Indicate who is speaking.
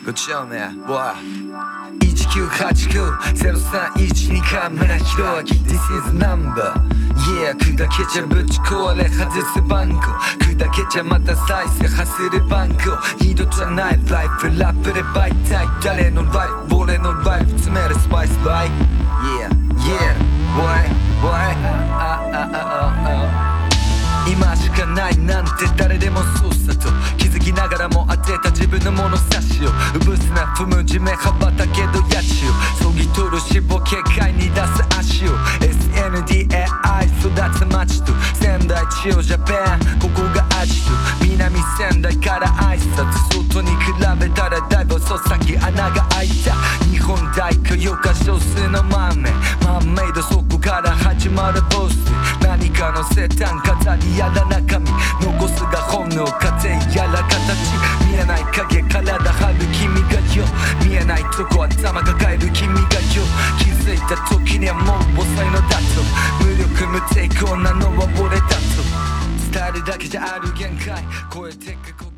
Speaker 1: 5丁目は1989-0312カメラ広明 This is number Yeah 砕けちゃぶち壊れ外すバンク砕けちゃまた再生走るバンクを二度とないライフラップで媒体誰のライフ俺のライフ詰めるスパイスバイ Yeah Yeah Why Why 今しかないなんて誰でもそうさと気づきながらも当てた自分の物差しをうぶすな踏む地面羽ばたけどやちをそぎ取る脂肪警戒に出す足を SNDAI 育つ街と仙台千代ジャパンここがアジト南仙台から挨拶外に比べたらだいぶ遅先穴が開いた日本大工よか少数のマンメイドそこから始まるボス何かの生誕飾りやら中身残すが本能家庭やら形見えない影体張る君がよ見えないとこ頭抱える君がよ気づいた時にはもう遅いのだと無力無抵抗なのは俺だと伝えるだけじゃある限界超えてく